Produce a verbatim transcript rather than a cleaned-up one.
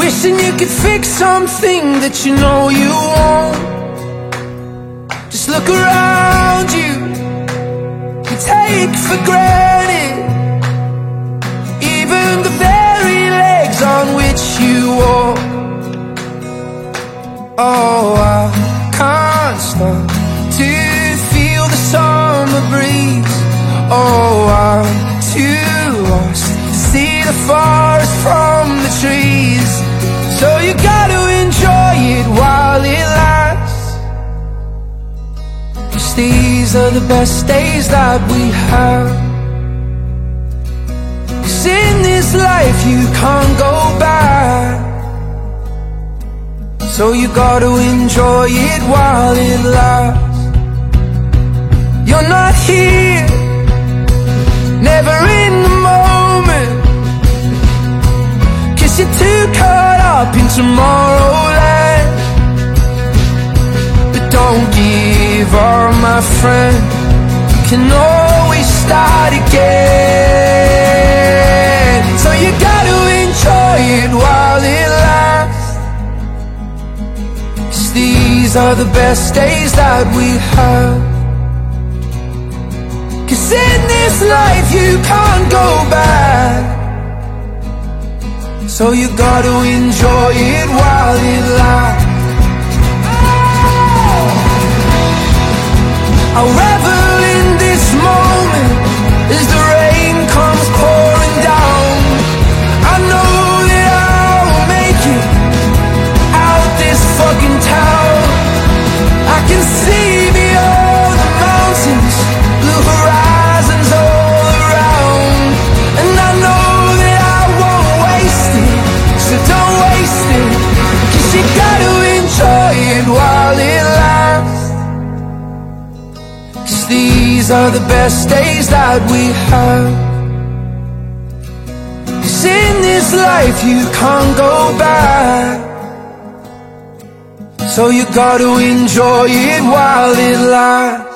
Wishing you could fix something that you know you won't. Just look around you, you take for granted even the very legs on which you walk. Oh, I can't stop to feel the summer breeze. Oh, I'm too lost to see the forest from the trees. So you gotta enjoy it while it lasts, 'cause these are the best days that we have. 'Cause in this life you can't go back, so you gotta enjoy it while it lasts. You're not here, never in the moment, 'cause you're too caught up in tomorrowland. But don't give up, my friend, you can always start again. So you gotta enjoy it while it lasts, 'cause these are the best days that we have. 'Cause in this life you can't go back, so you gotta enjoy it while it lasts. I'll revel in this moment as the rain comes pouring down. I know that I'll make it out this fucking town. I can see beyond the mountains, blue horizons all around. And I know that I won't waste it, so don't waste it, 'cause you gotta enjoy it while it lasts. 'Cause these are the best days that we have. 'Cause in this life you can't go back, so you gotta enjoy it while it lasts.